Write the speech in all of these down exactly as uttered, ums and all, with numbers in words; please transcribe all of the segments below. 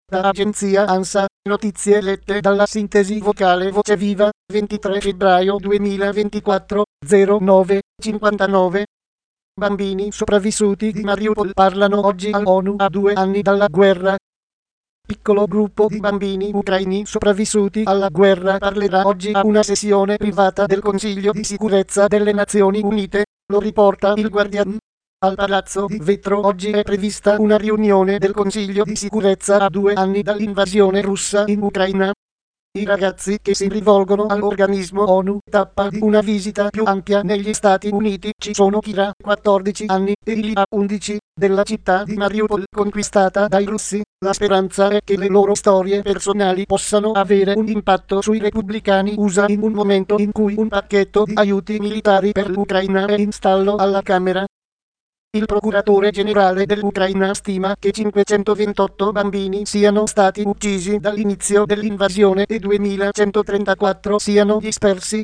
Da agenzia ANSA, notizie lette dalla sintesi vocale Voce Viva, ventitré febbraio duemilaventiquattro, zero nove cinquantanove. Bambini sopravvissuti di Mariupol parlano oggi all'ONU a due anni dalla guerra. Piccolo gruppo di bambini ucraini sopravvissuti alla guerra parlerà oggi a una sessione privata del Consiglio di sicurezza delle Nazioni Unite, lo riporta il Guardian. Al Palazzo di Vetro oggi è prevista una riunione del Consiglio di sicurezza a due anni dall'invasione russa in Ucraina. I ragazzi che si rivolgono all'organismo ONU, tappa di una visita più ampia negli Stati Uniti, ci sono Kira, quattordici anni, e Ilya, undici, della città di Mariupol conquistata dai russi. La speranza è che le loro storie personali possano avere un impatto sui repubblicani U S A in un momento in cui un pacchetto di aiuti militari per l'Ucraina è in stallo alla Camera. Il procuratore generale dell'Ucraina stima che cinquecentoventotto bambini siano stati uccisi dall'inizio dell'invasione e duemilacentotrentaquattro siano dispersi.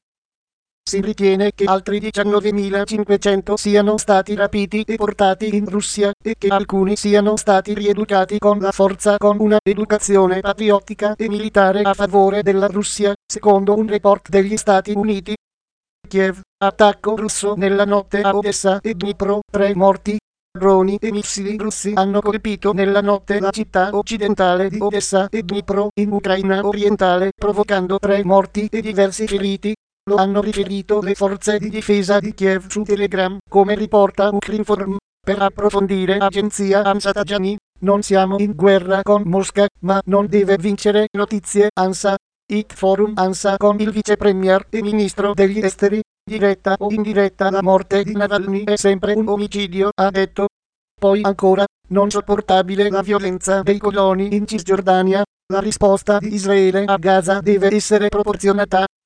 Si ritiene che altri diciannovemilacinquecento siano stati rapiti e portati in Russia, e che alcuni siano stati rieducati con la forza con una educazione patriottica e militare a favore della Russia, secondo un report degli Stati Uniti. Kiev, attacco russo nella notte a Odessa e Dnipro, tre morti. Droni e missili russi hanno colpito nella notte la città occidentale di Odessa e Dnipro, in Ucraina orientale, provocando tre morti e diversi feriti. Lo hanno riferito le forze di difesa di Kiev su Telegram, come riporta Ukrinform. Per approfondire agenzia ANSA Tajani, non siamo in guerra con Mosca, ma non deve vincere. Notizie ANSA. It Forum ANSA con il vice premier e ministro degli esteri. Diretta o indiretta, la morte di Navalny è sempre un omicidio, ha detto. Poi ancora, non sopportabile la violenza dei coloni in Cisgiordania. La risposta di Israele a Gaza deve essere proporzionata.